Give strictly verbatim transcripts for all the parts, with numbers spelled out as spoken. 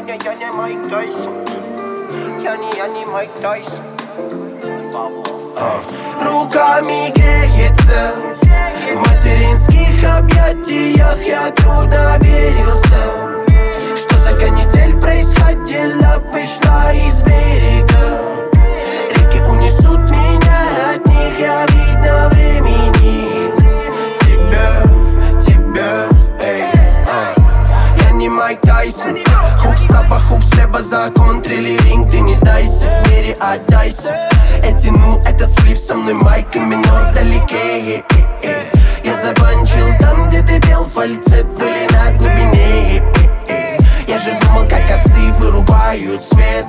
не, я не Майк Тайсон. Я не, я не Майк Тайсон. Руками греется, в материнских объятиях я трудно верился. Что за канитель происходила, вышла из берега. Реки унесут меня, от них я видно времени. Тебя, тебя, эй, эй. Я не Майк Тайсон. Хук справа, хук слева, закон, триллеринг, ты не сдайся, в мире отдайся. Я тяну этот сплив со мной, майка минор вдалеке. Я забанчил там, где ты пел, фальцет были на глубине. Я же думал, как отцы вырубают свет.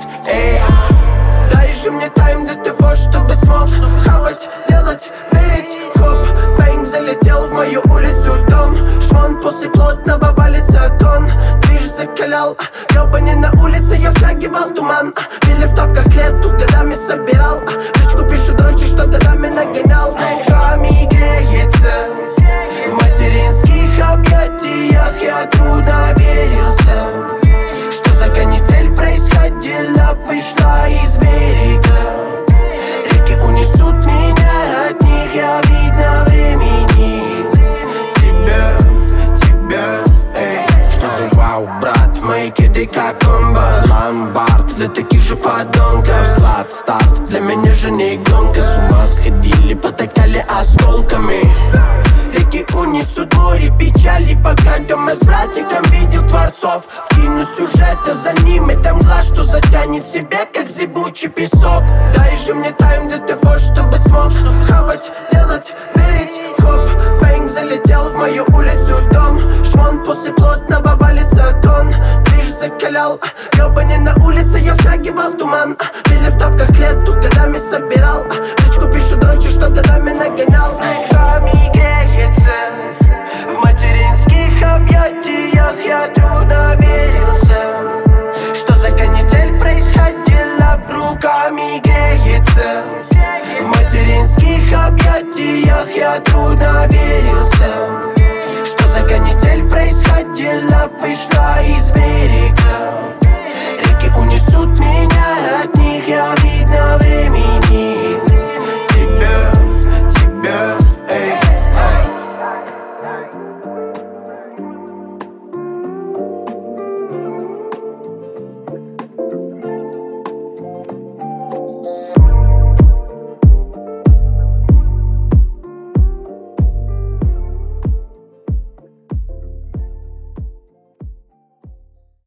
Дай же мне тайм для того, чтобы смог хавать, делать, верить. Хоп, бэнг, залетел в мою улицу дом. Шмон после плотного валится кон. Движ закалял, ёбани на улице, я втягивал туман. Пили в тапках лету, годами собирал. В личку пишут дрочи, что годами нагонял. Руками греется, в материнских объятиях я трудно верился. Что за канитель происходила, вышла из берега. Реки унесут меня, от них я видно времени. Тебя, тебя, эй. Что за вау, брат, мои киды как комбо. Ломбард для таких же подонков. Слад старт, для меня же не гонка. С ума сходили, потакали осколками. Реки унесут море печали, пока дома с братиком видел творцов. Вкину сюжета за ними, там глаз, что затянет себя, как зыбучий песок. Дай же мне тайм для того, чтобы смог хавать, делать, верить. Хоп, бэнг, залетел в мою улицу дом. Шмон после плотного валится кон. Движ закалял, ёбани на улице, я втягивал туман. Пили в тапках лету, годами собирал. В личку пишут дрочи, что годами нагонял. Руками греется, в материнских объятиях я трудно верился. Что за канитель происходила, руками греется. В материнских объятиях я трудно верился. Что за канитель происходила,